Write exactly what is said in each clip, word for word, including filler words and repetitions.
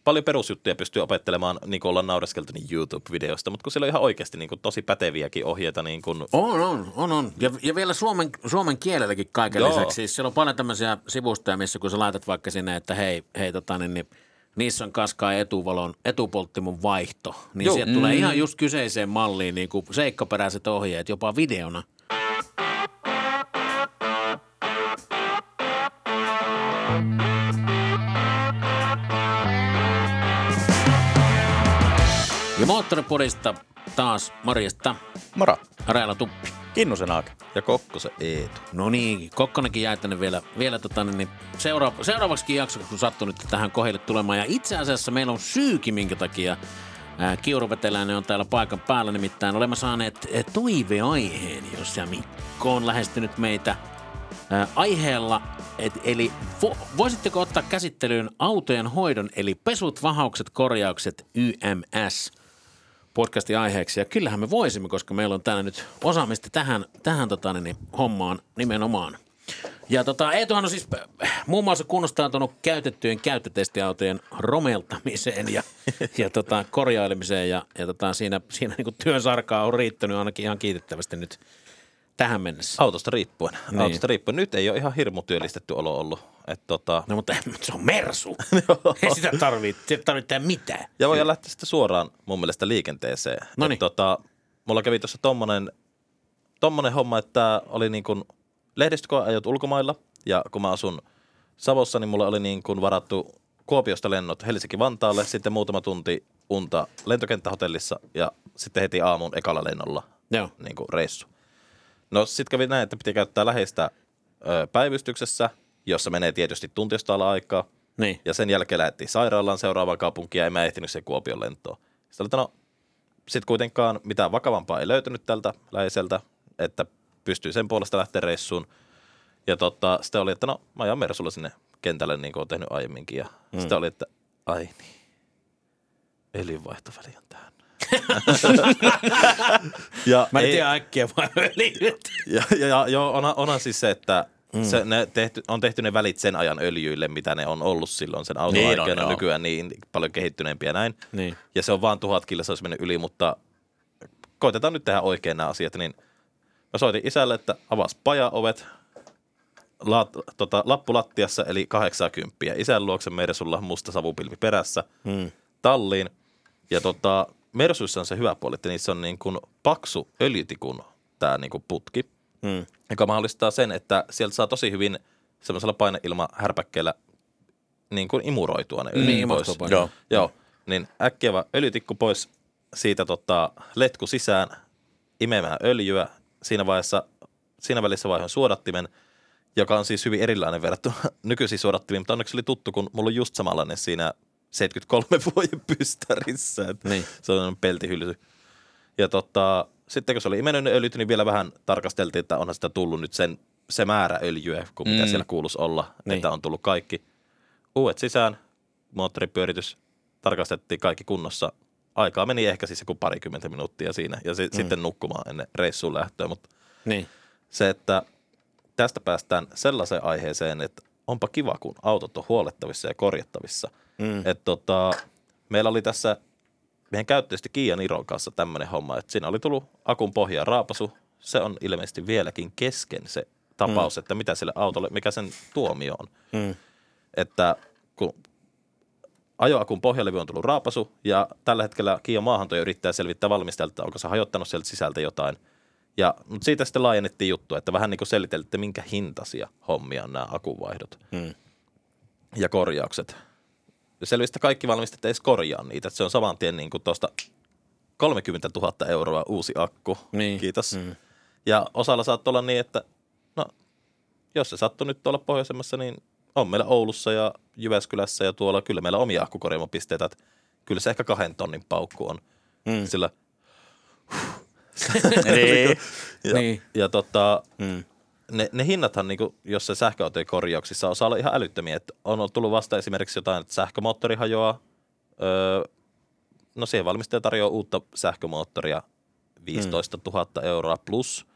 paljon perusjuttuja pystyy opettelemaan, niin kuin ollaan naureskeltu, niin YouTube-videosta, mutta kun siellä on ihan oikeasti niin kuin tosi päteviäkin ohjeita. Niin kuin... On, on, on, on. Ja, ja vielä suomen, suomen kielelläkin kaiken Joo. lisäksi. Siis siellä on paljon tämmöisiä sivustoja, missä kun sä laitat vaikka sinne, että hei, hei tota niin, niin niissä on kaskaa etuvalon, etupolttimon vaihto. Niin Joo. sieltä Mm. tulee ihan just kyseiseen malliin niin kuin seikkaperäiset ohjeet, jopa videona. Ja Moottoripodista taas morjesta. Moro. Raila Tuppi. Kinnusen Aake. Ja Kokkosen Eetu. No niin, Kokkonenkin jäi tänne vielä, vielä tota, niin seuraava, seuraavaksi jakso, kun sattuu nyt tähän kohdille tulemaan. Ja itse asiassa meillä on syykin, minkä takia ää, Kiuruveteläinen on täällä paikan päällä. Nimittäin olemme saaneet ää, toiveaiheen, jos ja Mikko on lähestynyt meitä ää, aiheella. Et, eli vo, voisitteko ottaa käsittelyyn autojen hoidon, eli pesut, vahaukset, korjaukset, Y M S podcastin aiheeksi. Ja kyllähän me voisimme, koska meillä on täällä nyt osaamista tähän, tähän tota, niin, hommaan nimenomaan. Ja tota, Eetuhan on siis muun muassa kunnostautunut käytettyjen käyttötestiautojen romeltamiseen ja, ja tota, korjailemiseen. Ja, ja tota, siinä, siinä niin kuin työn sarkaa on riittänyt ainakin ihan kiitettävästi nyt tähän mennessä. Autosta riippuen. Niin. Autosta riippuen. Nyt ei ole ihan hirmu työllistetty olo ollut. Et tota... No mutta se on Mersu. Ei sitä tarvitse, sitä tarvitse mitään. Ja voidaan lähteä sitten suoraan mun mielestä liikenteeseen. Noniin. Tota, mulla kävi tuossa tommonen, tommonen homma, että oli niin kuin lehdistökoeajot ulkomailla. Ja kun mä asun Savossa, niin mulla oli niin kuin varattu Kuopiosta lennot Helsinki-Vantaalle. Sitten muutama tunti unta lentokenttähotellissa ja sitten heti aamun ekalla lennolla Joo. niin kuin reissu. No sit kävi näin, että piti käyttää läheistä ö, päivystyksessä, jossa menee tietysti tuntiosta ala aikaa. Niin. Ja sen jälkeen lähdettiin sairaalaan seuraavaan kaupunkiin ja en mä ehtinyt se Kuopion lentoon. Sitten oli, että no, sit kuitenkaan mitään vakavampaa ei löytynyt tältä läheiseltä, että pystyy sen puolesta lähteä reissuun. Ja tota, sitten oli, että no, mä ajan Mersulla sinne kentälle niin kuin oon tehnyt aiemminkin. Ja mm. sitten oli, että ai niin, öljynvaihtoväli on tähän. ja Mä en ei, tiedä äkkiä vai öljyt. ja, ja, ja joo, onhan, onhan siis se, että mm. se, ne tehty, on tehty ne välit sen ajan öljyille, mitä ne on ollut silloin sen auton Niin aikana. on, joo. Nykyään niin paljon kehittyneempiä näin. Niin. Ja se on vaan tuhat kilsa, se olisi mennyt yli, mutta koitetaan nyt tehdä oikein nämä asiat. Niin mä soitin isälle, että avasi pajaovet, la, tota, lappu lattiassa, eli kahdeksankymmentä. Isän luokse Mersulla musta savupilvi perässä, Mm. talliin. Ja tota, Mersuissa on se hyvä puoli, että niissä on niin kuin paksu öljytikun tämä niin kuin putki, Mm. joka mahdollistaa sen, että sieltä saa tosi hyvin semmoisella paineilmahärpäkkeellä niin kuin imuroitua ne öljyt Niin, pois. imuroitua Joo. Joo, niin äkkiä vaan öljytikku pois, siitä tota, letku sisään, imemään öljyä. Siinä vaiheessa, siinä välissä vaihoin suodattimen, joka on siis hyvin erilainen verrattuna nykyisiin suodattimiin, mutta onneksi oli tuttu, kun mulla on just samanlainen siinä seitsemänkymmentäkolme vuoden pystärissä. Niin. Se on peltihylsy. Ja tota, sitten kun se oli imennyt ne öljyt, niin vielä vähän tarkasteltiin, että onhan sitä tullut nyt sen, se määrä öljyä, kuin mitä Mm. siellä kuuluisi olla, Niin. että on tullut kaikki. Uudet sisään, moottoripyöritys, tarkastettiin kaikki kunnossa. Aikaa meni ehkä siis joku parikymmentä minuuttia siinä ja si- mm. sitten nukkumaan ennen reissuun lähtöä, mutta Niin. se, että tästä päästään sellaiseen aiheeseen, että onpa kiva, kun autot on huolettavissa ja korjattavissa. Mm. Että tota, meillä oli tässä meidän käyttöisesti Kia Niron kanssa tämmöinen homma, että siinä oli tullut akun pohjaan raapasu. Se on ilmeisesti vieläkin kesken se tapaus, mm. että mitä sille autolle, mikä sen tuomio on. Mm. Että kun ajoakun pohjalevy on tullut raapasu ja tällä hetkellä Kia maahantoja yrittää selvittää valmistajalta, onko se hajottanut sieltä sisältä jotain. Ja, mutta siitä sitten laajennettiin juttua, että vähän niin kuin seliteltiin, että minkä hintaisia hommia on nämä akunvaihdot Mm. ja korjaukset. Selvisi, että kaikki valmistajat ei edes korjaa niitä. Että se on saman tien niin kuin tuosta kolmekymmentätuhatta euroa uusi akku. Niin. Kiitos. Mm. Ja osalla saattoi olla niin, että no, jos se sattui nyt tuolla pohjoisemmassa, niin on meillä Oulussa ja Jyväskylässä ja tuolla kyllä meillä omia akkukorjaamopisteitä. Että kyllä se ehkä kahden tonnin paukku on. Mm. Sillä Niin. ja, Niin. ja tota, Mm. ne, ne hinnathan, niin kuin, jos se sähköautojen korjauksissa osaa olla ihan älyttömiä. Että on tullut vasta esimerkiksi jotain, että sähkömoottori hajoaa. Öö, no siihen valmistaja tarjoaa uutta sähkömoottoria viisitoistatuhatta euroa plus.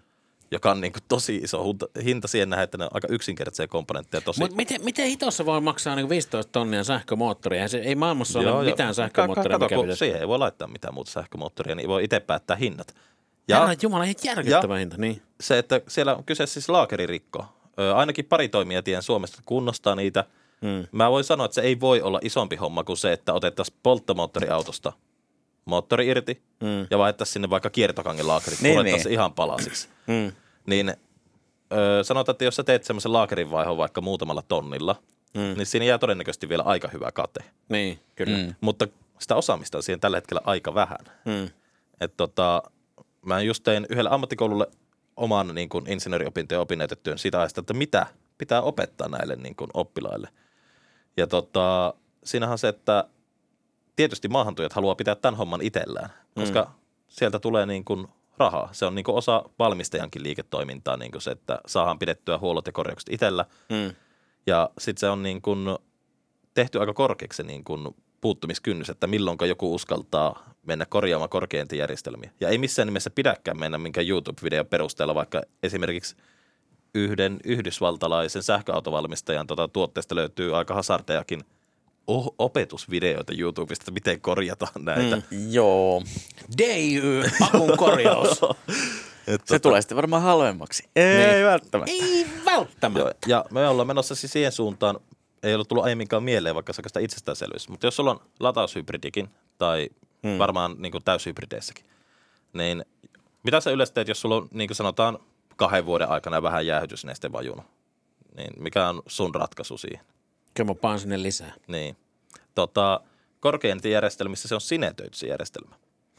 joka on niin kuin tosi iso hinta, hinta siihen nähdä, että ne on aika yksinkertaisia komponentteja. Tosi. Mutta miten, miten hitossa voi maksaa niin viisitoista tonnia sähkömoottoria? Se ei maailmassa Joo, ole joo. mitään sähkömoottoria, Kato, mikä pitäisi. siihen ei voi laittaa mitään muuta sähkömoottoria, niin voi itse päättää hinnat. Ja Herran Jumala, ihan järkyttävä hinta. Niin. Se, että siellä on kyseessä siis laakeririkko. Ö, ainakin pari toimia tien Suomesta kunnostaa niitä. Hmm. Mä voin sanoa, että se ei voi olla isompi homma kuin se, että otettaisiin polttomoottoriautosta moottori irti hmm. ja vaihdettaisiin sinne vaikka kiertokangen laakerit, niin, purettaisiin niin. ihan palasiksi. Hmm. Niin ö, sanotaan, että jos sä teet semmoisen laakerin vaihon vaikka muutamalla tonnilla, hmm. niin siinä jää todennäköisesti vielä aika hyvä kate. Niin, kyllä. Hmm. Mutta sitä osaamista on siihen tällä hetkellä aika vähän. Hmm. Että tota, mä just tein yhdelle ammattikoululle oman niin kuin insinööriopintojen opinnäytetyön siitä ajasta, että mitä pitää opettaa näille niin kuin oppilaille. Ja tota, siinähän se, että tietysti maahantujat haluaa pitää tämän homman itsellään, koska mm. sieltä tulee niin kuin rahaa. Se on niin kuin osa valmistajankin liiketoimintaa, niin kuin se, että saadaan pidettyä huollot ja korjaukset itsellä. Mm. Ja sitten se on niin kuin tehty aika korkeaksi niin kuin puuttumiskynnys, että milloinka joku uskaltaa mennä korjaamaan korkeantijärjestelmiä. Ja ei missään nimessä pidäkään mennä minkään YouTube-videon perusteella, vaikka esimerkiksi yhden yhdysvaltalaisen sähköautovalmistajan tuota tuotteesta löytyy aika hasardejakin oh, opetusvideoita YouTubesta, että miten korjataan näitä. Mm. Joo. D Y-akun korjaus. Se tota, tulee sitten varmaan halvemmaksi. Ei niin. välttämättä. Ei välttämättä. Joo, ja me ollaan menossa siis siihen suuntaan, ei ollut tullut aiemminkaan mieleen, vaikka se on sitä itsestäänselvyys. Mutta jos sulla on lataushybridikin tai hmm. varmaan niin kuin täyshybrideissäkin, niin mitä sä yleensä teet, jos sulla on niin kuin sanotaan kahden vuoden aikana vähän jäähytysneste vajunut? Niin mikä on sun ratkaisu siihen? Kyllä mä paan sinne lisää. Niin. Tota, korkeantijärjestelmissä se on sinetöitysjärjestelmä.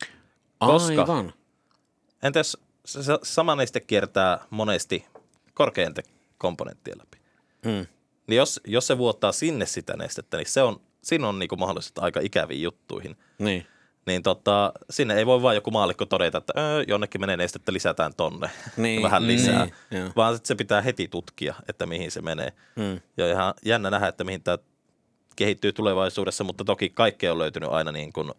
Koska, aivan. Entäs se, se sama neste kiertää monesti korkeantekomponenttien läpi? Hmm. Niin jos, jos se vuottaa sinne sitä nestettä, niin se on, siinä on niinku mahdollisuus aika ikäviin juttuihin. Niin. Niin tota, sinne ei voi vaan joku maallikko todeta, että öö, jonnekin menee nestettä, lisätään tonne niin, vähän lisää. Niin, vaan se pitää heti tutkia, että mihin se menee. Hmm. Ja ihan jännä nähdä, että mihin tämä kehittyy tulevaisuudessa, mutta toki kaikkeen on löytynyt aina niin kuin,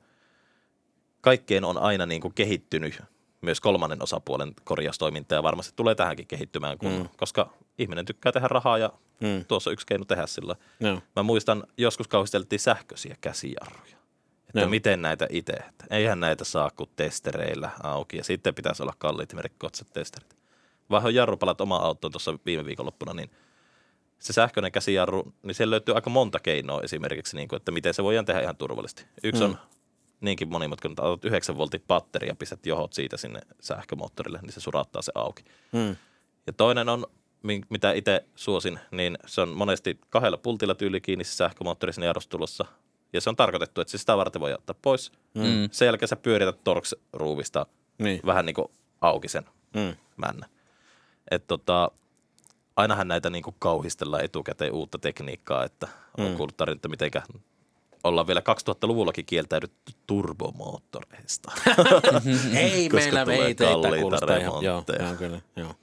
kaikkeen on aina niin kuin kehittynyt myös kolmannen osapuolen korjaustoiminta ja varmasti tulee tähänkin kehittymään, kun, hmm. koska ihminen tykkää tehdä rahaa ja hmm. tuossa on yksi keino tehdä sillä. No. Mä muistan, joskus kauhisteltiin sähköisiä käsijarruja, että no. miten näitä itse, että eihän näitä saa kuin testereillä auki ja sitten pitäisi olla kalliit merkkikotset testerit. Vaihoin jarrupalat oma autoon tuossa viime viikonloppuna, niin se sähköinen käsijarru, niin siellä löytyy aika monta keinoa esimerkiksi, niin kuin, että miten se voidaan tehdä ihan turvallisesti. Yksi hmm. on niinkin monimutkainen, että otat yhdeksän voltin batteri ja pistät johot siitä sinne sähkömoottorille, niin se surattaa se auki. Hmm. Ja toinen on, mitä itse suosin, niin se on monesti kahdella pultilla tyyli kiinni se sähkömoottori sinne jarrustulossa. Ja se on tarkoitettu, että se sitä varten voi ottaa pois. Hmm. Sen jälkeen sä pyörität Torx-ruuvista niin. vähän niin kuin auki sen hmm. männä. Että tota, ainahan näitä niin kuin kauhistellaan etukäteen uutta tekniikkaa, että on hmm. kuullut tarinta, mitenkä ollaan vielä kaksituhattaluvullakin kieltäydytty turbomoottoreista. Ei meillä veitä, kalliita kuulostaa ihan, joo, joo, kyllä, joo.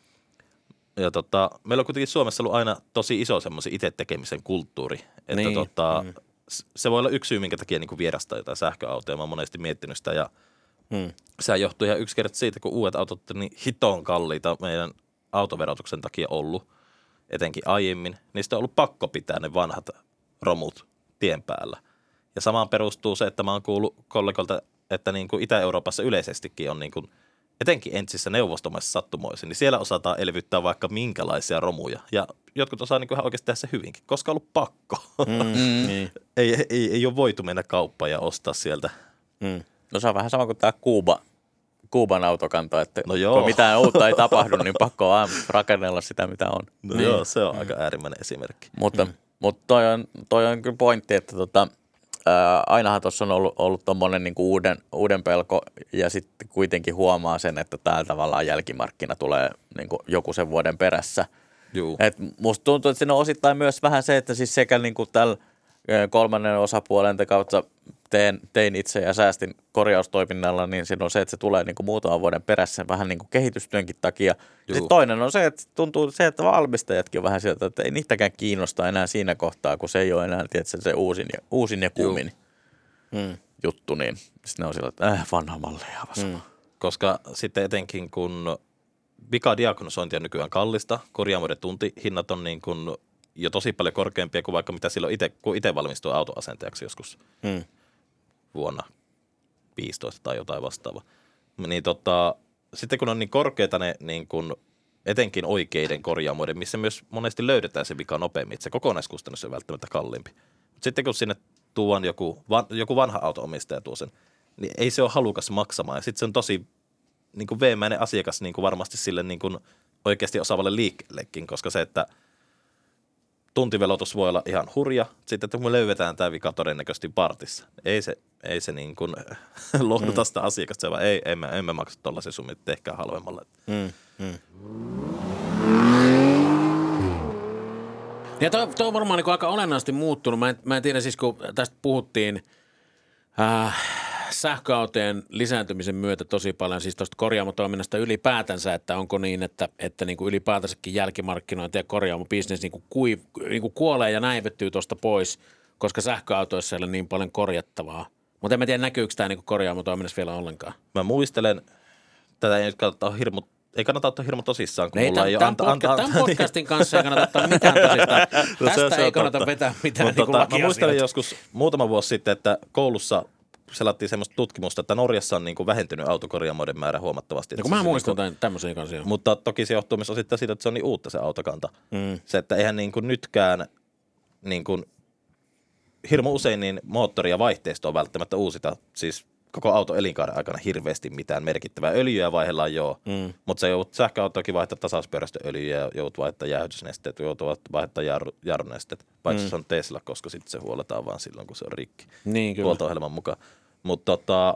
Ja tota, meillä on kuitenkin Suomessa ollut aina tosi iso semmoisen itse tekemisen kulttuuri, että niin. tota, mm. se voi olla yksi syy, minkä takia niin kuin vierastaa jotain sähköautoja. Mä oon monesti miettinyt sitä ja mm. sehän johtuu ihan yksinkertaisesti siitä, kun uudet autot on niin hiton kalliita meidän autoverotuksen takia ollut, etenkin aiemmin, niin sitä on ollut pakko pitää ne vanhat romut tien päällä. Ja samaan perustuu se, että mä oon kuullut kollegolta, että niin kuin Itä-Euroopassa yleisestikin on niin kuin, etenkin entisissä neuvostomaissa sattumoissa, niin siellä osataan elvyttää vaikka minkälaisia romuja. Ja jotkut osaa niin kuin ihan oikeasti tehdä se hyvinkin, koska on ollut pakko. Mm, niin. ei, ei, ei ole voitu mennä kauppaan ja ostaa sieltä. Mm. No se on vähän sama kuin tämä Kuuba, Kuuban autokanta, että no joo. kun mitään uutta ei tapahdu, niin pakko on vaan rakennella sitä, mitä on. No niin. Joo, se on mm. aika äärimmäinen esimerkki. Mutta, mm. mutta toi, on, toi on kyllä pointti, että tota, ää, ainahan tuossa on ollut, ollut tommoinen niinku uuden, uuden pelko ja sitten kuitenkin huomaa sen, että täällä tavallaan jälkimarkkina tulee niinku joku sen vuoden perässä. Et musta tuntuu, että siinä on osittain myös vähän se, että siis sekä niinku tällä kolmannen osapuolen kautta teen, tein itse ja säästin korjaustoiminnalla, niin siinä on se, että se tulee niinku muutaman vuoden perässä vähän niinku kehitystyönkin takia. Ja sitten toinen on se, että tuntuu se, että valmistajatkin on vähän sieltä, että ei niitäkään kiinnosta enää siinä kohtaa, kun se ei ole enää tietysti se uusin ja, uusin ja kuumin hmm. juttu, niin sitten ne on sillä, että äh, vanha malli ja hmm. Koska sitten etenkin kun vikadiagnosointi on nykyään kallista. Korjaamoiden tuntihinnat on niin kuin jo tosi paljon korkeampia kuin vaikka mitä silloin itse, kun itse valmistui autoasentajaksi joskus Hmm. vuonna viisitoista tai jotain vastaavaa. Niin tota, sitten kun on niin korkeita ne niin kuin etenkin oikeiden korjaamoiden, missä myös monesti löydetään se vika nopeammin, että se kokonaiskustannus on välttämättä kalliimpi. Mutta sitten kun sinne tuon joku, van, joku vanha auto-omistaja tuo sen, niin ei se ole halukas maksamaan. Ja sitten se on tosi niin kuin veemäinen asiakas niin kuin varmasti sille niin kuin oikeasti osaavalle liikkeellekin, koska se, että tuntivelotus voi olla ihan hurja. Sitten, että kun me löydetään tämä vika todennäköisesti partissa, ei se, ei se niin kuin lohduta sitä asiakasta, se vaan ei, emme, emme maksa tuollaisen summin, tehkää halvemmalla. Mm, mm. Ja toi, toi on varmaan niin aika olennaisesti muuttunut. Mä en, mä en tiedä siis, kun tästä puhuttiin äh, sähköautojen lisääntymisen myötä tosi paljon, siis tuosta korjaamotoiminnasta ylipäätänsä, että onko niin, että, että niin kuin ylipäätänsäkin jälkimarkkinointi ja korjaamobisnes niin kuin kui, niin kuin kuolee ja näivettyy tuosta pois, koska sähköautoissa ei ole niin paljon korjattavaa. Mutta en mä tiedä, näkyykö tämä niin kuin korjaamotoiminnassa vielä ollenkaan. Mä muistelen, tätä ei nyt kannata hirmu, ei kannata ottaa hirmu tosissaan, kun ei, mulla tämän, ei ole tämän, anta, podca- anta, anta, tämän podcastin kanssa ei kannata ottaa mitään tosissaan. No Tästä se- se ei on kannata totta. vetää mitään Mut niin kuin tota, mä muistelen lakiasioita. joskus muutama vuosi sitten, että koulussa selattiin semmoista tutkimusta, että Norjassa on niin kuin vähentynyt autokorjaamoiden määrä huomattavasti. No, Että kun se mä siis muistan niin niin tämmöisiä kanssa. kuin, mutta toki se johtuu myös osittain siitä, että se on niin uutta se autokanta. Mm. Se, että eihän niin kuin nytkään niin kuin hirmu usein niin moottori ja vaihteisto on välttämättä uusita, siis koko auto elinkaaren aikana hirveästi mitään merkittävää. Öljyä vaihdellaan joo, Mm. mutta se joudut sähköautoakin vaihtaa tasauspyörästööljyä ja joudut vaihtaa jäähdytysnesteet, joudut vaihtaa jarru, jarrunesteet, paitsi mm. se on Tesla, koska sitten se huoletaan vaan silloin, kun se on rikki. Niin, kyllä. Huolto-ohjelman mukaan. Mutta tota,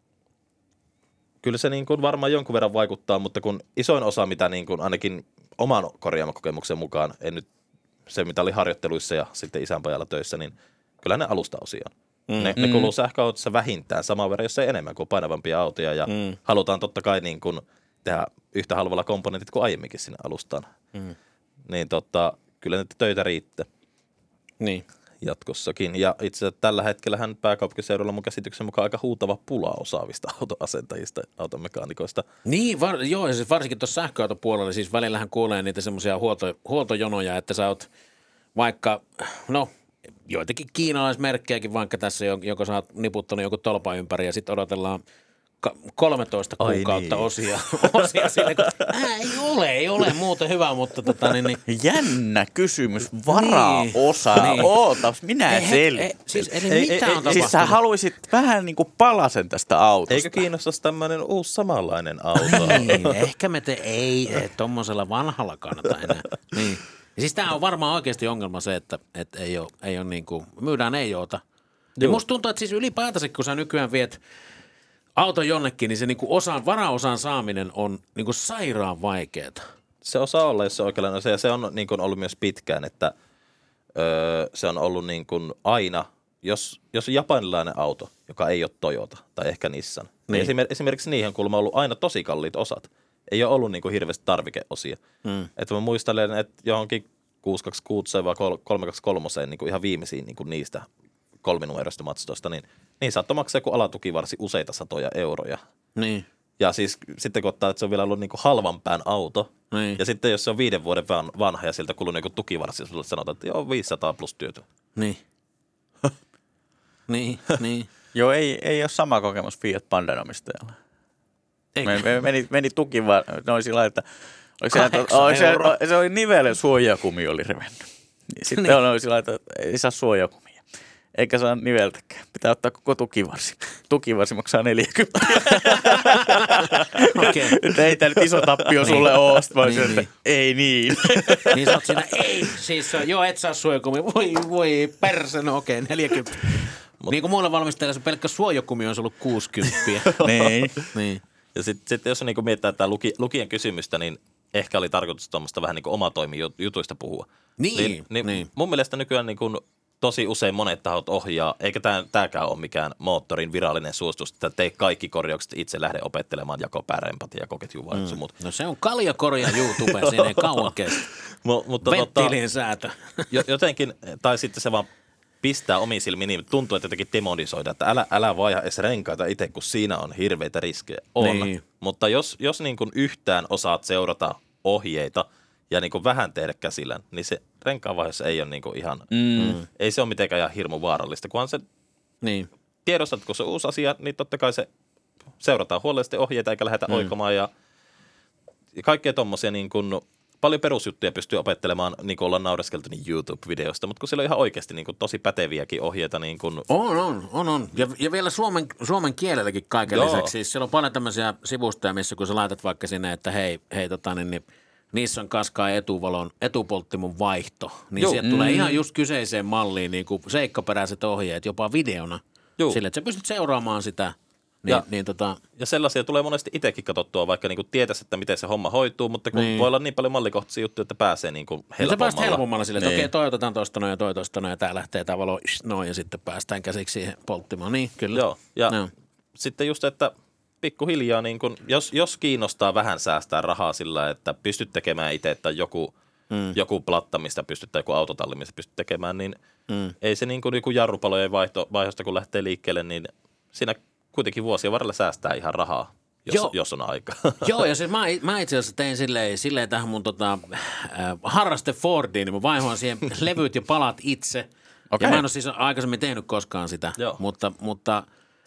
kyllä se niin kuin varmaan jonkun verran vaikuttaa, mutta kun isoin osa, mitä niin kuin ainakin oman korjaamakokemuksen mukaan, en nyt se mitä oli harjoitteluissa ja sitten isänpajalla töissä, niin kyllä ne alustaosia on. Mm. Ne, ne Mm. kuluu sähköautossa vähintään saman verran, jos ei enemmän kuin painavampia autoja ja Mm. halutaan totta kai niin kuin tehdä yhtä halvalla komponentit kuin aiemminkin sinne alustaan. Mm. Niin tota, kyllä nyt töitä riittää Niin. jatkossakin. Ja itse asiassa tällä hetkellähän pääkaupunkiseudulla mun käsityksen mukaan aika huutava pula osaavista autoasentajista, automekaanikoista. Niin, var, joo, ja siis varsinkin tuossa sähköautopuolella, siis välillähän kuulee niitä semmoisia huolto, huoltojonoja, että sä oot vaikka, no joitakin kiinalaismerkkejäkin, vaikka tässä joko sä oot niputtanut joku tolpa ympäri ja sitten odotellaan ka- kolmetoista Ai kuukautta niin. osia, osia sille, kun ää, ei ole, ei ole muuten hyvä, mutta tota niin, niin Jännä kysymys. Varaosa. Niin. Niin. Ootas, minä ei, selitän. ei, siis eli Ei, mitä ei, on ei, Siis sä tapahtunut? haluaisit vähän niin kuin palasen tästä autosta. Eikö kiinnostaisi tämmöinen uusi samanlainen auto? Niin, ehkä me te ei, ei tommosella vanhalla kannata enää. Niin. Ja siis tää on varmaan oikeasti ongelma se, että, että ei ole, ei ole niin kuin, myydään ei oota. Ja musta tuntuu, että siis ylipäätänsä, kun sä nykyään viet auton jonnekin, niin se niin kuin osan, varaosan saaminen on niin kuin sairaan vaikeeta. Se osaa olla, jos se oikeanlainen. Se, se on niin kuin ollut myös pitkään, että öö, se on ollut niin kuin aina, jos, jos on japanilainen auto, joka ei ole Toyota tai ehkä Nissan, niin, Niin. esimer- esimerkiksi niihin on kuulemma ollut aina tosi kalliit osat. Ei ole ollut niin kuin hirveästi tarvikeosia. Hmm. Että mä muistelen, että johonkin kuusi kaksi kuusi vai kolme kaksi kolme niin kuin ihan viimeisiin niin kuin niistä kolminumeroista matstoista, niin niin saattoi maksaa joku alatukivarsi useita satoja euroja. Niin. Ja siis sitten kun ottaa, että se on vielä ollut niin kuin halvan pään auto, Niin. ja sitten jos se on viiden vuoden van- vanha ja siltä kulunut joku tukivarsi, sulle sanotaan, että joo, viisisataa plus työtä. Niin. niin, niin. Joo, ei, ei ole sama kokemus Fiat Pandan omistajalla. Eikö? Me, me, meni, meni tuki vaan, noin sillä lailla, että oliko se, Kahdeksan oliko se, euroa. se oli nivelen suojakumi oli revennyt. Niin sitten Niin. oli sillä lailla, että ei saa suojakumia. Eikä saa niveltäkään. Pitää ottaa koko tukivarsi. Tukivarsi maksaa neljäkymmentä. Okei. Nyt ei tämä nyt iso tappio sulle ole. Sitten mä olisin, Niin, että ei niin. Niin sä oot siinä, ei, siis joo, et saa suojakumi. Voi, voi, perse, no okei, neljäkymmentä. Mut. Niin kuin mulle valmistajalla se pelkkä suojakumi on ollut kuusikymmentä. niin. Niin. Ja sitten sit jos niinku mietitään tätä luki, lukien kysymystä, niin ehkä oli tarkoitus tuommoista vähän niin kuin omatoimijutuista puhua. Niin, niin, niin, niin. Mun mielestä nykyään niin kuin tosi usein monet tahot ohjaa, eikä tämäkään ole mikään moottorin virallinen suostus, että tee kaikki korjaukset itse lähde opettelemaan jakopääräempatia ja koketjuvaa mm. muut. No se on kaljakorja YouTube, siinä ei kauan kestä. Mo, mutta tota, Venttiilin säätö. jo- jotenkin, tai sitten se vaan pistää omiin silmiin, niin tuntuu, että jotenkin demonisoida, että älä, älä vaiha edes renkaita itse, kun siinä on hirveitä riskejä. On, Niin. mutta jos, jos niin kuin yhtään osaat seurata ohjeita ja niin kuin vähän tehdä käsillä, niin se renkaanvaihdossa ei ole niin kuin ihan, mm. ei se ole mitenkään ihan hirmu vaarallista, kunhan se Niin. tiedostat, kun se on uusi asia, niin totta kai se seurataan huolellisesti ohjeita eikä lähdetä mm. oikomaan ja kaikkea tommosia niin kuin, paljon perusjuttuja pystyy opettelemaan, niin kuin ollaan naureskeltu niin YouTube-videosta, mutta kun siellä on ihan oikeasti niin kuin, tosi päteviäkin ohjeita. Niin kuin... On, on, on, on. Ja, ja vielä suomen, suomen kielelläkin kaiken Joo. lisäksi. Siis siellä on paljon tämmöisiä sivustoja, missä kun sä laitat vaikka sinne, että hei, hei tota, niin, niin niissä on kaskaa etuvalon, etupolttimon vaihto. Niin Joo. sieltä Mm. tulee ihan just kyseiseen malliin niin kuin seikkaperäiset ohjeet, jopa videona. Joo. Sille, että sä pystyt seuraamaan sitä. Niin, Ja- niin, tota, Ja sellaisia tulee monesti itsekin katsottua, vaikka niin kuin tietäisi, että miten se homma hoituu, mutta kun Niin. voi olla niin paljon mallikohtaisia juttuja, että pääsee niin kuin niin sä helpommalla. pääset helpommalla sille, että Niin. okei, toi otetaan tosta noin ja toi tosta noin ja tää lähtee tää valo noin ja sitten päästään käsiksi siihen polttimaan. Niin, kyllä. Joo, ja Joo. sitten just, että pikkuhiljaa, niin kun, jos, jos kiinnostaa vähän säästää rahaa sillä, että pystyt tekemään itse tai joku, mm. joku platta, mistä pystyt, tai joku autotalli, mistä pystyt tekemään, niin mm. ei se niin kuin joku jarrupalojen vaihto, vaihdosta, kun lähtee liikkeelle, niin siinä kuitenkin vuosien varrella säästää ihan rahaa, jos, Joo. jos on aika. Joo, ja siis mä, mä itse asiassa tein silleen, silleen tähän mun tota, äh, harraste Fordiin, niin mä vaihoin siihen levyt ja palat itse. Okei. Ja mä en ole siis aikaisemmin tehnyt koskaan sitä, Joo. mutta, mutta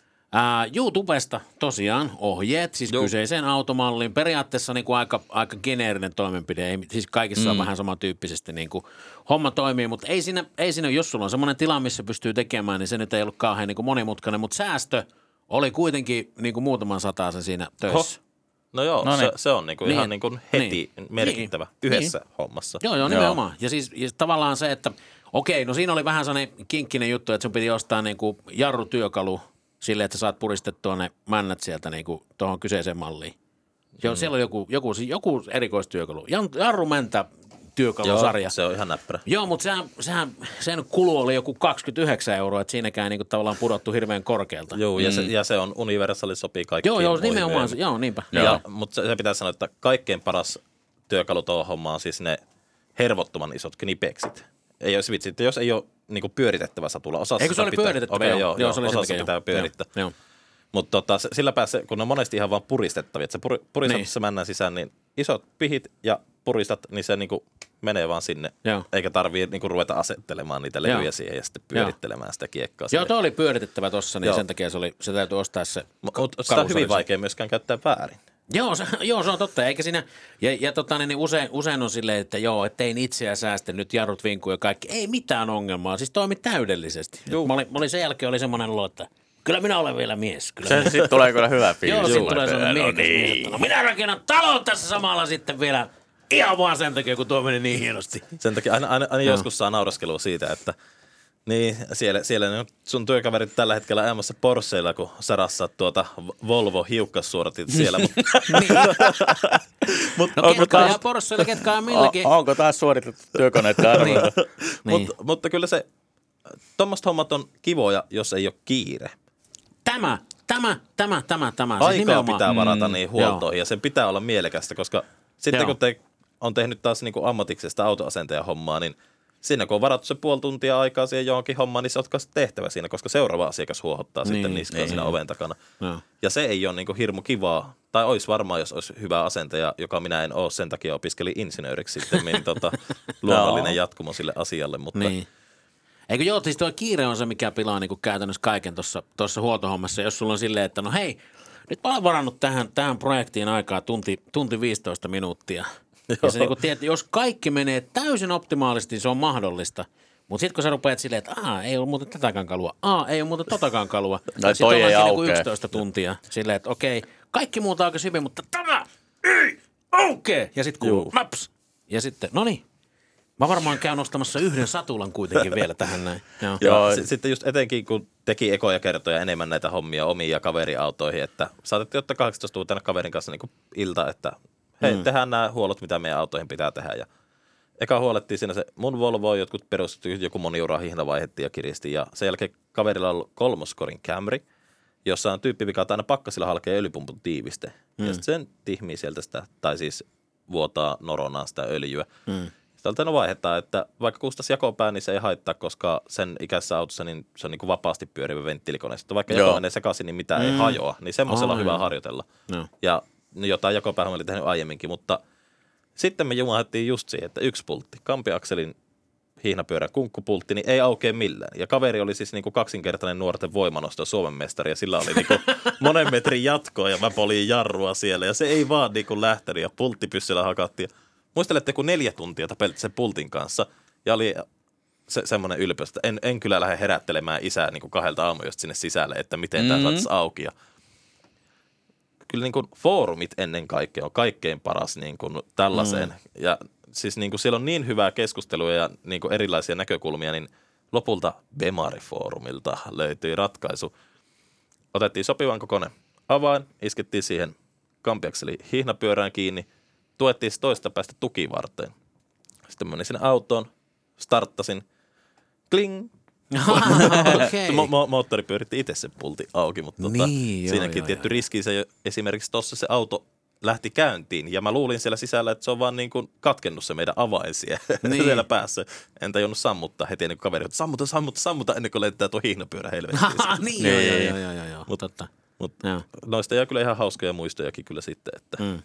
äh, YouTubesta tosiaan ohjeet, siis Joo. kyseiseen automalliin. Periaatteessa niin kuin aika, aika geneerinen toimenpide, ei, siis kaikissa mm. on vähän samantyyppisesti niin kuin homma toimii, mutta ei siinä, ei siinä, jos sulla on semmoinen tila, missä pystyy tekemään, niin se nyt ei ollut kauhean niin kuin monimutkainen, mutta säästö oli kuitenkin niin kuin muutaman sataasen siinä töissä. Ho. No joo, No se, niin. se on niinku Niin. ihan niinku heti Niin. merkittävä Niin. yhdessä hommassa. Joo, joo, nimenomaan. Ja siis ja tavallaan se, että okei, no siinä oli vähän sellainen kinkkinen juttu, että sun piti ostaa niinku jarrutyökalu silleen, että saat puristettua ne männät sieltä niinku tuohon kyseiseen malliin. Joo, mm. siellä oli joku, joku, joku erikoistyökalu. Jan- Jarrumäntä työkalusarja. Joo, se on ihan näppärä. Joo, mutta sehän, sehän, sen kulu oli joku kaksikymmentäyhdeksän euroa, että siinäkään niinku tavallaan pudottu hirveän korkealta. Joo, ja, se, ja se on universaali, sopii kaikkiin. Joo, joo, ohjelmiin. nimenomaan. se- Joo, niinpä. Ja, mutta se, se pitää sanoa, että kaikkein paras työkalu tuohon hommaan on siis ne hervottoman isot knipeksit. Ei olisi vitsi, että jos ei ole niin pyöritettävä satula, osassa Eikö se oli pitää, pyöritettävä? Okei, Joo, joo, joo, se oli sen osassa takia, pitää joo. pyörittää. Joo, joo. Mutta tota, se- sillä päässä, kun ne on monesti ihan vaan puristettavia, että sä puri, puristat Niin. niin. männän sisään, niin isot pihit ja puristat, niin se niinku menee vaan sinne. Joo. Eikä tarvii niinku ruveta asettelemaan niitä levyjä Joo. siihen ja sitten pyörittelemään sitä kiekkaa. Joo, sinne. toi oli pyöritettävä tossa, niin Joo. sen takia se, oli, se täytyy ostaa se Mutta sitä on kalusarja. hyvin vaikea myöskään käyttää väärin. Joo, se, joo, se on totta. Eikä siinä, ja, ja tota, niin usein, usein on silleen, että joo, et tein itseä säästä, nyt jarrut vinkuu ja kaikki. Ei mitään ongelmaa, siis toimi täydellisesti. Joo. Mä olin, mä olin sen jälkeen oli semmoinen olo, että kyllä minä olen vielä mies. Kyllä Se minä. sitten tulee kyllä hyvä fiilis. Joo, sitten Sulle, tulee että semmoinen no miekäs mies, että no minä rakennan talon tässä samalla sitten vielä ihan vaan sen takia, kun tuo meni niin hienosti. Sen takia aina, aina, aina joskus saa nauraskelua siitä, että niin, siellä, siellä ne on sun työkaverit tällä hetkellä ajamassa Porscheilla, kun sä rassaat tuota Volvo hiukkassuoratit siellä. Mutta No onko ketkä taas- ajaa Porschella, ketkä ajaa milläkin. O- onko taas suoritettu työkoneiden arvoja? Niin. Mut, mutta kyllä se, tuommoiset hommat on kivoja, jos ei ole kiire. Tämä, tämä, tämä, tämä, tämä. Siis Aikaa nimenomaan. pitää varata niin huoltoihin joo. ja sen pitää olla mielekästä, koska sitten Joo. kun te on tehnyt taas niin kuin ammatiksesta autoasentajan hommaa, niin siinä kun on varattu se puoli tuntia aikaa siihen johonkin hommaan, niin se on tehtävä siinä, koska seuraava asiakas huohottaa Niin, sitten niskaan niin. siinä oven takana. Joo. Ja se ei ole niin kuin hirmu kivaa, tai olisi varmaan, jos olisi hyvä asentaja, joka minä en ole, sen takia opiskelin insinööriksi sitten, niin tota, luonnollinen jatkumo sille asialle, mutta Niin. Eikö joo, siis tuo kiire on se, mikä pilaa niin kuin käytännössä kaiken tuossa huoltohommassa. Jos sulla on silleen, että no hei, nyt mä olen varannut tähän, tähän projektiin aikaa tunti, tunti viisitoista minuuttia. Ja se niin kuin, tiedät, jos kaikki menee täysin optimaalisesti, se on mahdollista. Mutta sitten kun sä rupeat silleen, että aa, ei ole muuten tätäkään kalua, aa, ei ole muuten totakaan kalua. Tai Sitten toi ei ollaankin niin kuin aukea. yksitoista tuntia silleen, että okei, kaikki muuta aika hyvin, mutta tämä ei aukee. Ja sitten kuuluu naps. Ja sitten, no niin. Mä varmaan käyn nostamassa yhden satulan kuitenkin vielä tähän näin. Joo. Joo. Ja s- sitten just etenkin, kun teki ekoja kertoja enemmän näitä hommia omiin ja kaveriautoihin, että saatettiin ottaa kahdeksantoista-vuotiaana kaverin kanssa niin kuin ilta, että hei, mm. tehdään nämä huollot, mitä meidän autoihin pitää tehdä. Ja eka huolettiin siinä se mun Volvo, jotkut perustettiin, joku moniura hihna vaihdettiin ja kiristi. Ja sen jälkeen kaverilla on ollut kolmoskorin Camry, jossa on tyyppi, mikä aina pakkasilla halkee öljypumpun tiiviste. Mm. Ja sitten sen tihmii sieltä sitä, tai siis vuotaa noronaan sitä öljyä. Mm. Tältä vaihdetaan, että vaikka kustaisi jakopää, niin se ei haittaa, koska sen ikäisessä autossa niin se on niin kuin vapaasti pyörivä venttiilikone. Sitten vaikka jako menee sekaisin, niin mitään mm. ei hajoa, niin semmoisella on hyvä joo. harjoitella. No. Ja jotain jakopäähän mä olin tehnyt aiemminkin, mutta sitten me jumahdettiin just siihen, että yksi pultti, kampiakselin hihnapyörän kunkkupultti, niin ei aukea millään. Ja kaveri oli siis niinku kaksinkertainen nuorten voimanosto Suomen mestari, ja sillä oli niinku monen metrin jatkoa, ja mä polin jarrua siellä, ja se ei vaan niinku lähtenyt, ja pulttipyssyllä hakattiin. Muistelette, kun neljä tuntia tapelti sen pultin kanssa, ja oli se, semmoinen ylpeys, että en, en kyllä lähde herättelemään isää niinku kahdelta aamujosta sinne sisälle, että miten mm-hmm. tämä saataisiin auki. Ja kyllä niinku foorumit ennen kaikkea on kaikkein paras niinku tällaiseen, mm. ja siis niinku siellä on niin hyvää keskustelua ja niinku erilaisia näkökulmia, niin lopulta Bemari-foorumilta löytyi ratkaisu. Otettiin sopivan kokoinen avain, iskettiin siihen kampiakseli hihnapyörään kiinni, tuettiin se toista päästä tukivarteen. Sitten menin sinne autoon, starttasin, kling. Okay. Mo- mo- moottori pyöritti itse sen pultin auki, mutta tota, niin, siinäkin joo, tietty joo. riski se esimerkiksi tuossa se auto lähti käyntiin ja mä luulin siellä sisällä, että se on vaan niin kuin katkennut se meidän avain niin. siellä päässä. En tajunnut sammuttaa heti ennen kuin kaveri, että sammuta, sammuta, sammuta ennen kuin lentää tuo hihnapyörä helvettiin. niin, joo, joo, joo, joo, joo, joo. Mut, totta. Mut noista jää kyllä ihan hauskoja muistojakin kyllä sitten. Että. Mm.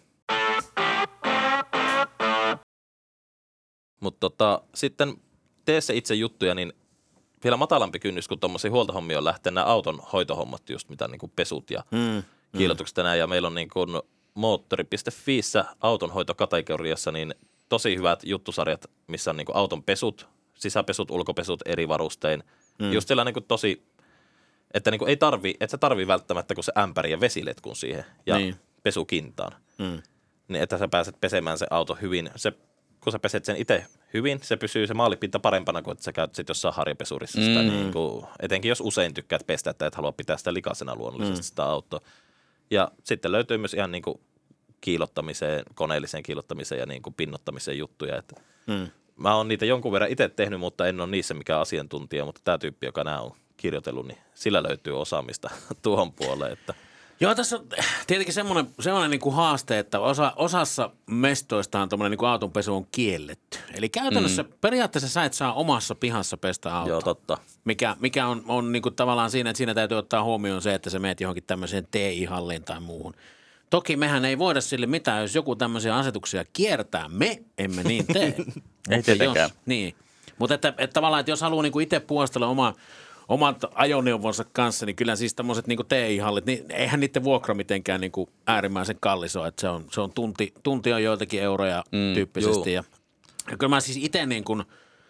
Mutta tota, sitten tee se itse juttuja, niin vielä matalampi kynnys, kun tuommoisia huoltohommia on lähteä nämä auton hoitohommat, just mitä niin kuin pesut ja mm. kiilotukset tänään. Ja meillä on niin kuin moottori piste fiissä autonhoitokategoriassa niin tosi hyvät juttusarjat, missä on niin kuin auton pesut, sisäpesut, ulkopesut eri varustein. Mm. Just siellä niin kuin tosi, että niin kuin ei tarvi, että sä tarvii välttämättä kuin se ämpäri ja vesiletkun siihen ja niin. pesukintaan. Mm. Niin että sä pääset pesemään se auto hyvin. Se, kun sä peset sen itse hyvin, se pysyy se maalipinta parempana kuin että sä käyt sit jossain harjapesurissa mm. sitä niin kuin, etenkin jos usein tykkäät pestä, että et halua pitää sitä likaisena luonnollisesti mm. sitä autoa. Ja sitten löytyy myös ihan niin kuin kiilottamiseen, koneelliseen kiilottamiseen ja niin kuin pinnottamiseen juttuja. Että mm. Mä oon niitä jonkun verran itse tehnyt, mutta en ole niissä mikään asiantuntija, mutta tämä tyyppi, joka nämä on kirjoitellut, niin sillä löytyy osaamista tuohon puoleen. Että joo, tässä on tietenkin semmoinen, semmoinen niin kuin haaste, että osa, osassa mestoistaan tuommoinen niin kuin autonpesu on kielletty. Eli käytännössä mm. periaatteessa sä et saa omassa pihassa pestä autoa. Joo, totta. Mikä, mikä on, on niin kuin tavallaan siinä, että siinä täytyy ottaa huomioon se, että sä meet johonkin tämmöiseen T I-halliin tai muuhun. Toki mehän ei voida sille mitään, jos joku tämmöisiä asetuksia kiertää. Me emme niin tee. Ei tietenkään. Niin, mutta että, että tavallaan, että jos haluaa niin kuin itse puolustella omaa omat ajoneuvonsa kanssa, niin kyllä siis tämmöiset niin kuin T I-hallit, niin eihän niiden vuokra mitenkään niin kuin äärimmäisen kallis ole, että se on, se on tunti, tunti on joitakin euroja mm, tyyppisesti. Ja, ja kyllä mä siis itse niin kuin,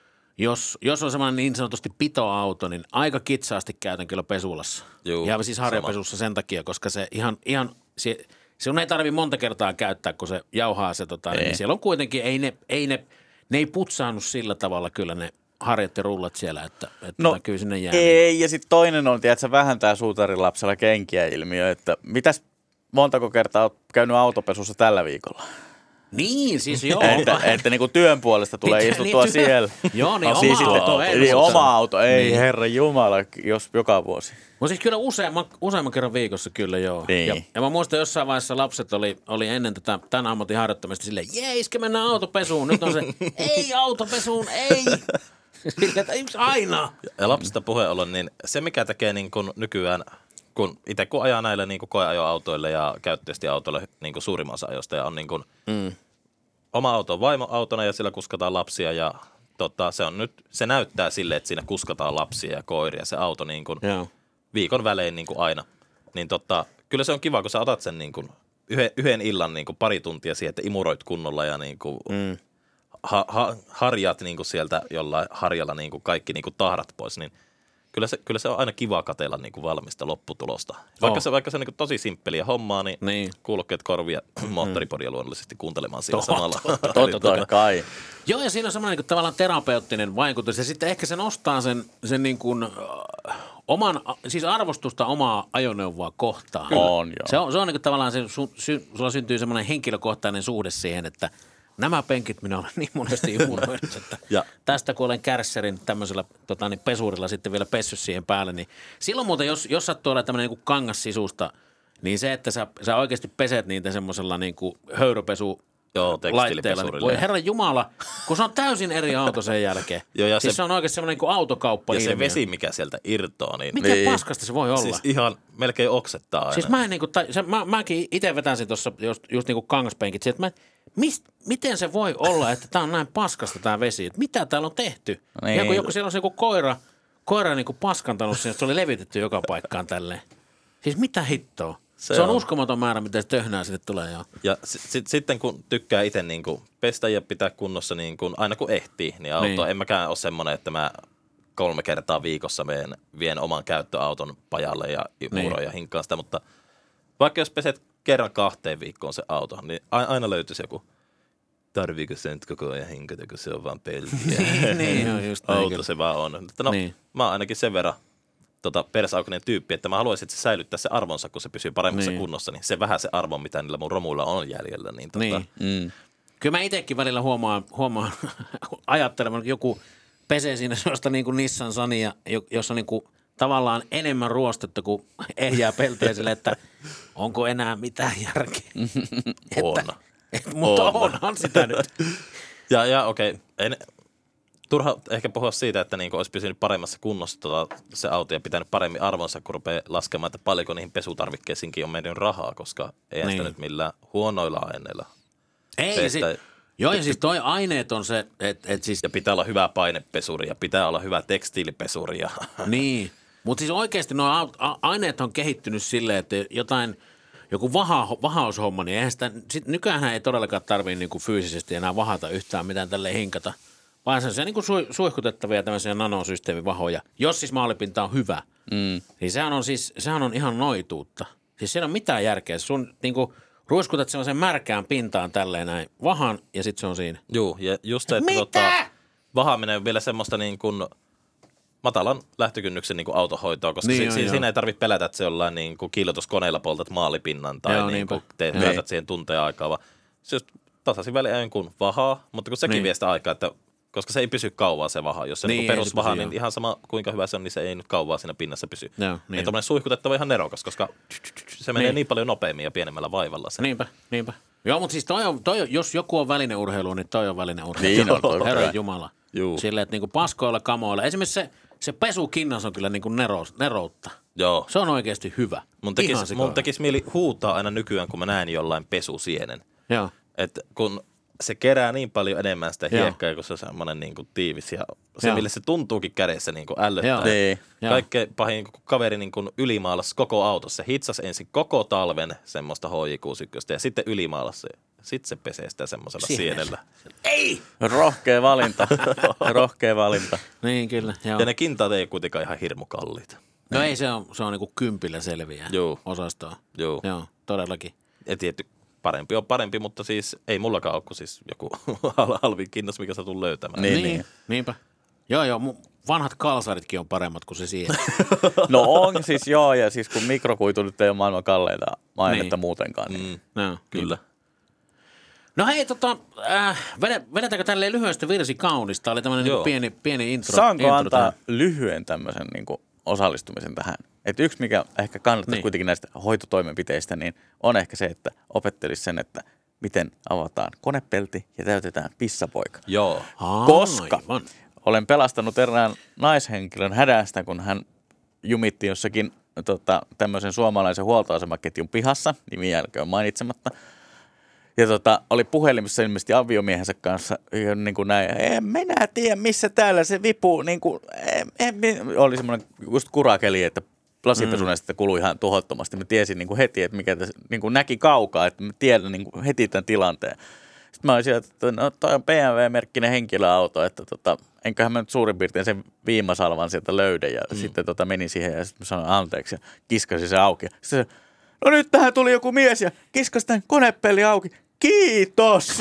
jos, jos on semmoinen niin sanotusti pitoauto, niin aika kitsaasti käytän kyllä pesulassa. Juu, ja siis harjapesussa sen takia, koska se ihan, ihan se, se ei tarvitse monta kertaa käyttää, kun se jauhaa se, tota, niin siellä on kuitenkin, ei ne, ei ne, ne ei putsaannut sillä tavalla kyllä ne harjat ja rullat siellä, että, että no, näkyy sinne jää. Ei, ja sitten toinen on, tiedätkö, vähän tämä suutarilapsella kenkiä ilmiö, että mitäs montako kertaa olet käynyt autopesussa tällä viikolla? Niin, siis joo. että että niin kuin työn puolesta tulee Mitä, istuttua niin, siellä. Joo, niin no, oma siis auto. Ei, niin, oma auto, ei niin. Herra Jumala, jos joka vuosi. No siis kyllä useamman, useamman kerran viikossa kyllä joo. Niin. Ja, ja mä muistan jossain vaiheessa lapset oli, oli ennen tätä, tämän ammatin harjoittamista silleen, jee, iske mennään autopesuun. Nyt on se, ei autopesuun, ei. Sillä, että aina. Ja lapsista puheen ollen, niin se mikä tekee niin kuin nykyään, kun itse kun ajaa näille niin kuin koeajoautoille ja käyttötestiautoille niin kuin suurimman osa ajoista ja on niin kuin mm. oma auto on vaimo-autona ja sillä kuskataan lapsia ja tota, se on nyt, se näyttää sille, että siinä kuskataan lapsia ja koiria se auto niin kuin viikon välein niin kuin aina. Niin tota, kyllä se on kiva, kun sä otat sen niin kuin yhden, yhden illan niin kuin pari tuntia siihen, että imuroit kunnolla ja niin kuin mm. ha, ha, harjat niin kuin sieltä jollain harjalla niin kuin kaikki niin kuin tahrat pois, niin Kyllä se, kyllä se on aina kiva katsella niin kuin valmista lopputulosta. Vaikka oh. se, vaikka se on niin kuin tosi simppeliä hommaa, niin, niin. kuulokkeet korvia moottoripodia luonnollisesti kuuntelemaan siinä totta, samalla. Totta, totta kai. Joo, ja siinä on semmoinen niin kuin tavallaan terapeuttinen vaikutus. Ja sitten ehkä se nostaa sen, sen niin kuin, äh, oman, siis arvostusta omaa ajoneuvoa kohtaan. On, joo. Se on, se on niin kuin tavallaan, se, su, sy, sulla syntyy semmoinen henkilökohtainen suhde siihen, että nämä penkit minä olen niin monesti imuroinut, että ja. tästä kun olen kärsserin tämmöisellä tota, niin pesurilla sitten vielä pessy siihen päälle, niin silloin muuten, jos, jos sattuu olemaan tämmöinen niin kangassisusta, niin se, että sä, sä oikeasti peset niitä semmoisella niin kuin höyrypesu Joo, laitteella. tekstiilipesurille. Niin voi herran jumala, kun se on täysin eri auto sen jälkeen. Joo, ja siis se- se on oikeasti semmoinen niin autokauppa Ja se vesi, mikä sieltä irtoaa, niin Mikä Niin. paskasta se voi olla? siis ihan melkein oksettaa aina. Siis mä en niinku, tai, se, mä, mäkin itse vetäisin tuossa just, just niinku kangaspenkit, että mä, mist, miten se voi olla, että tää on näin paskasta tää vesi, että mitä täällä on tehty? Niin. Ja kun joku siellä on se joku koira, koira niinku paskantanut sen, se oli levitetty joka paikkaan tälleen. Siis mitä hittoa? Se, se on, on. uskomaton määrä, miten se töhnää sinne tulee joo. Ja sit, sit, sitten kun tykkää itse niin kuin pestä ja pitää kunnossa niin kuin, aina kun ehtii, niin auto, Niin. en mäkään ole semmoinen, että mä kolme kertaa viikossa meen, vien oman käyttöauton pajalle ja muuroin Niin. ja hinkkaan sitä, mutta vaikka jos peset kerran kahteen viikkoon se auto, niin a- aina löytyisi joku, tarviiko se nyt koko ajan hinkata, kun se on vaan peltiä. niin, joo, just näin Auto kyllä. se vaan on. Mutta no, Niin. mä oon ainakin sen verran tota, persaukoinen tyyppi, että mä haluaisin, että se säilyttää se arvonsa, kun se pysyy paremmassa Niin. kunnossa, niin se vähän se arvon, mitä niillä mun romuilla on jäljellä. Niin, tota, Niin. Mm. Kyllä mä itsekin välillä huomaan, huomaan ajattelemaan, että joku pesee siinä sellaista niin kuin Nissan Sania, jo- jossa on niin kuin tavallaan enemmän ruostetta kuin ehjää peltiä sille, että onko enää mitään järkeä. on. Että, et, mutta On. onhan sitä nyt. Ja, ja okei, okay. Turha ehkä puhua siitä, että niinku olisi pysynyt paremmassa kunnossa tota, se auto ja pitänyt paremmin arvonsa, kun rupeaa laskemaan, että paljonko niihin pesutarvikkeisiinkin on mennyt rahaa, koska ei niin. sitä Niin. nyt millään huonoilla aineilla. Ei, Se, se, että- joo ja siis toi aineet on se, että et siis, Ja pitää olla hyvä painepesuri ja pitää olla hyvä tekstiilipesuri. Ja niin. Mutta siis oikeasti nuo aineet on kehittynyt silleen, että jotain, joku vaha, vahaushomma, niin eihän sitä, sit nykyään ei todellakaan tarvitse niinku fyysisesti enää vahata yhtään mitään tälleen hinkata. Vaan se on se niinku su, suihkutettavia tämmöisiä nanosysteemivahoja. Jos siis maalipinta on hyvä, mm. niin sehän on siis, sehän on ihan noituutta. Siis siinä on mitään järkeä. Sun niinku ruiskutat sellaisen märkään pintaan tälleen näin vahan ja sitten se on siinä. juu, ja just se, että Mitä? tota, vahaaminen on vielä semmoista niin kuin matalan lähtökynnyksen niin kuin autohoitoa, koska Niin niin on, si- joo. siinä ei tarvitse pelätä, että se jollain niin kuin kiillotuskoneella poltat maalipinnan tai Joo, niin niinpä. kuin teet, Joo. käytät siihen tunteja aikaa, vaan se just tasaisin väliin kuin vahaa, mutta kun sekin Niin. vie sitä aikaa, että koska se ei pysy kauaa se vaha. Jos se Niin, niin, ei niin se perusvaha, pysy, niin joo. ihan sama kuinka hyvä se on, niin se ei nyt kauaa siinä pinnassa pysy. Joo, Niin. niin. Tuommoinen suihkutettava on ihan nerokas, koska se menee Niin. niin paljon nopeammin ja pienemmällä vaivalla se. Niinpä, niinpä. Joo, mutta siis toi on, toi on, jos joku on välineurheilu, niin toi on välineurheilu. Niin on, totta Herran kai. Jumala. Juu. Silleen, että niinku paskoilla kamoilla. Esimerkiksi se, se pesukinnas on kyllä niinku nerous, neroutta. Joo. Se on oikeasti hyvä. Mun Ihan tekisi, sika mun tekisi mieli huutaa aina nykyään, kun mä näen jollain pesusienen. Joo. Että kun se kerää niin paljon enemmän sitä Joo. hiekkaa, kun se on semmoinen niin kuin tiivis. Ja se, Joo. millä se tuntuukin kädessä niin kuin ällöttää. Joo. Niin. Joo. Kaikkein pahin, kun kaveri niin kuin ylimaalassa koko autossa. Se hitsasi ensin koko talven semmoista H J kuusikymmentä ja sitten ylimaalassa. Sitten se pesee sitä semmoisella Sienellä. sienellä. Ei! Rohkea valinta. Rohkea valinta. Niin kyllä, joo. Ja ne kintaat ei kuitenkaan ihan hirmu kalliita. No ei, se on, se on niinku kympillä selviää Juu. osastoa. Joo. Joo, todellakin. Ja tietty parempi on parempi, mutta siis ei mullakaan ole kuin siis joku hal- halvin kinnas, mikä sä tulet löytämään. Niin, Niin, niin. niin. Niinpä. Joo, joo, mun vanhat kalsaritkin on paremmat kuin se siihen. No on siis joo, ja siis kun mikrokuitu nyt ei ole maailman kalleita ainetta Niin. muutenkaan. Niin. Mm, No, kyllä. No hei, tota, äh, vedä- vedetäänkö tälleen lyhyesti virsi kaunista? Oli tämmöinen Joo. niinku pieni, pieni intro. Saanko intro antaa tähän. lyhyen tämmöisen niin kuin osallistumisen tähän? Et yksi, mikä ehkä kannattaisi Niin. niin. kuitenkin näistä hoitotoimenpiteistä, niin on ehkä se, että opettelisi sen, että miten avataan konepelti ja täytetään pissapoika. Joo. Koska Aivan. olen pelastanut erään naishenkilön hädästä, kun hän jumitti jossakin tota, tämmöisen suomalaisen huoltoasemaketjun pihassa, nimi jälkeen mainitsematta. Ja tota, oli puhelimessa ilmeisesti aviomiehensä kanssa, ja niin kuin näin, en minä tiedä missä täällä se vipu, niin kuin, en, en, oli semmoinen just kurakeli, että lasipesuneesta mm. kului ihan tuhottomasti. Mä tiesin niin kuin heti, että mikä tässä, niin kuin näki kaukaa, että mä tiedän niin kuin heti tämän tilanteen. Sitten mä olisin, että no toi on B M W-merkkinen henkilöauto, että tota, enköhän mä nyt suurin piirtein sen viimasalvan sieltä löydä. Ja mm. sitten tota, menin siihen ja sitten mä sanoin anteeksi ja kiskasin se auki. Sitten se, no nyt tähän tuli joku mies ja kiskasi tämän konepeli auki. Kiitos!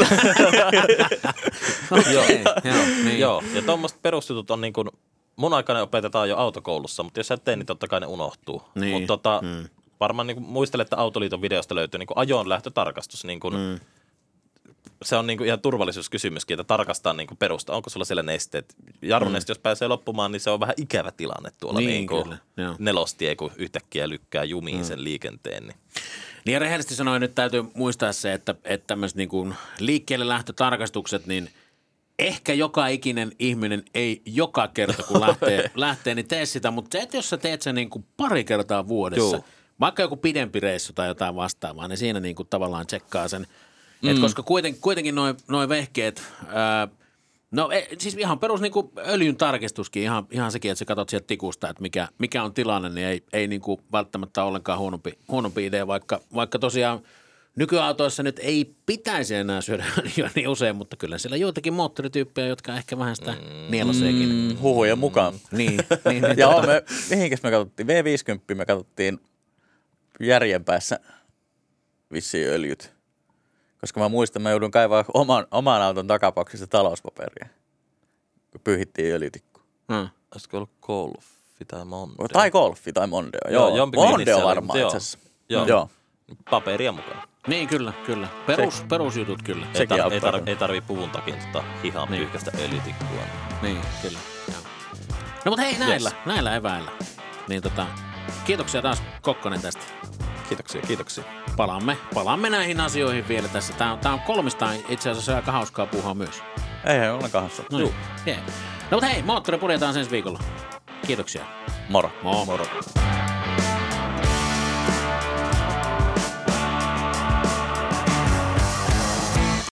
Okei, Joo. joo, niin. Joo, ja tuommoiset perusjutut on niin kuin, mun aikana opetetaan jo autokoulussa, mutta jos sä et tee, niin totta kai ne unohtuu. Niin. Mutta tota, Mm. varmaan niin kuin, muistelen, että Autoliiton videosta löytyy niin kuin ajoon lähtötarkastus. Niin kuin, Mm. Se on niin kuin ihan turvallisuuskysymyskin, että tarkastaa niin kuin perusta, onko sulla siellä nesteet. Jarrunesti, jos pääsee loppumaan, niin se on vähän ikävä tilanne tuolla Niin, niin kuin kyllä, joo. nelostie, kun yhtäkkiä lykkää jumiin sen liikenteen. Niin. Niin ja rehellisesti sanoen nyt täytyy muistaa se, että, että tämmöiset niin kuin liikkeelle lähtötarkastukset, niin ehkä joka ikinen ihminen ei joka kerta, kun lähtee, lähtee niin tee sitä, mutta se, että jos sä teet sen niin kuin pari kertaa vuodessa, Joo. vaikka joku pidempi reissu tai jotain vastaavaa, niin siinä niin kuin tavallaan tsekkaa sen. Mm. Et koska kuiten, kuitenkin noin noi vehkeet, ää, no e, siis ihan perus niin kuin öljyn tarkistuskin, ihan, ihan sekin, että sä katsot sieltä tikusta, että mikä, mikä on tilanne, niin ei, ei niin kuin välttämättä ollenkaan huonompi, huonompi idea, vaikka, vaikka tosiaan nykyautoissa nyt ei pitäisi enää syödä öljyä niin usein, mutta kyllä siellä joitakin moottorityyppejä, jotka ehkä vähän sitä mm. nieloseekin. Mm, huhujen mukaan. Niin. niin, niin ja tota... me, mihinkäs me katsottiin? V viisikymmentä me katsottiin järjen päässä vissiin öljyt. Koska mä muistan, mä joudun kaivaa oman, oman auton takapaksista talouspaperia, kun pyyhittiin öljytikku. Hmm. Olisiko ollut Golfi tai Mondeo? Tai Golfi tai Mondeo, joo. joo Mondeo varmaan itse asiassa. Joo. joo. Paperia mukana. Niin, kyllä, kyllä. Perus, Se, perusjutut kyllä. Ei, tar- ei, tar- ei tarvii puvun takia tota hihan niin. pyyhkästä öljytikkua. Niin, kyllä. Joo. No mutta hei, näillä, yes. näillä eväillä. Niin tota, kiitoksia taas Kokkonen tästä. Kiitoksia, kiitoksia. Palaamme, palaamme näihin asioihin vielä tässä. Tää on, tää on kolmistaan itse asiassa aika hauskaa puhua myös. Ei ollenkaan hauskaa. No, niin. yeah. No mutta hei, moottori purjetaan ensi viikolla. Kiitoksia. Moro. Moro. Moro.